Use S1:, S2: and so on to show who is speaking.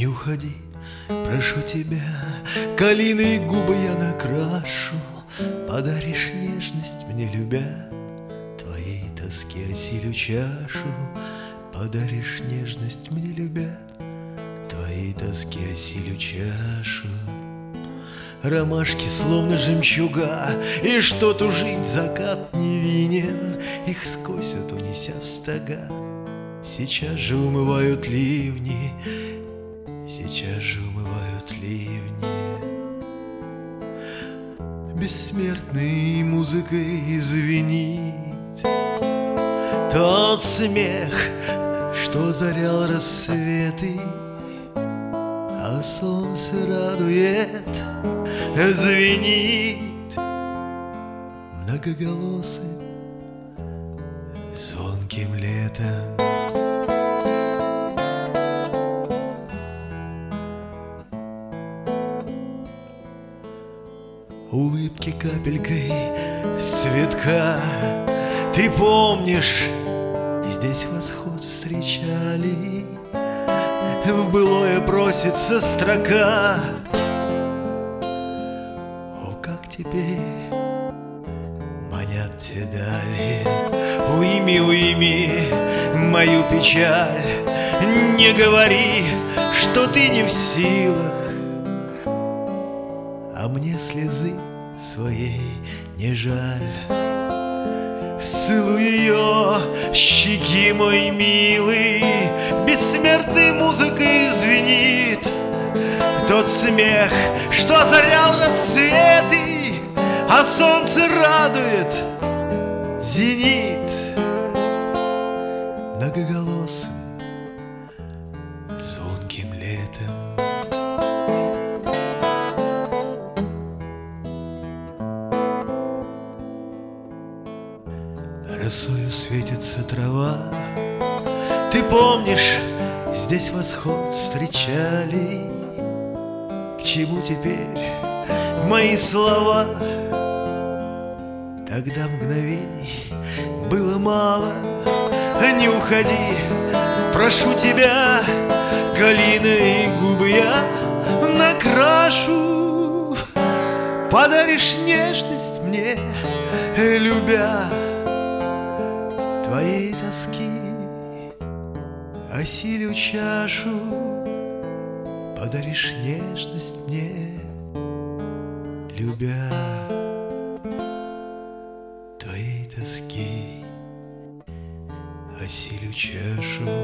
S1: уходи, прошу тебя, калиной губы я накрашу. Подаришь нежность мне, любя, твоей тоске осилю чашу. Подаришь нежность мне, любя, твоей тоске осилю чашу. Ромашки словно жемчуга, и что тужить закат невинен, их скосят, унеся в стога. Сейчас же умывают ливни, сейчас же умывают ливни. Бессмертной музыкой звенит тот смех, что озарял рассветы, а солнце радует, звенит многоголосым звонким летом. Улыбки капелькой с цветка, ты помнишь, здесь восход встречали, в былое просится строка. О, как теперь манят те дали, уйми, уйми мою печаль, не говори, что ты не в силах, а мне слезы своей не жаль. Целуй ее, щеки, мой милый, бессмертной музыкой звенит тот смех, что озарял рассветы, а солнце радует, зенит многоголосым звонким летом. Росою светится трава, ты помнишь, здесь восход встречали. К чему теперь мои слова? Тогда мгновений было мало. Не уходи, прошу тебя, калиной губы я накрашу. Подаришь нежность мне, любя, твоей тоски осилю чашу. Подаришь нежность мне, любя, твоей тоски осилю чашу.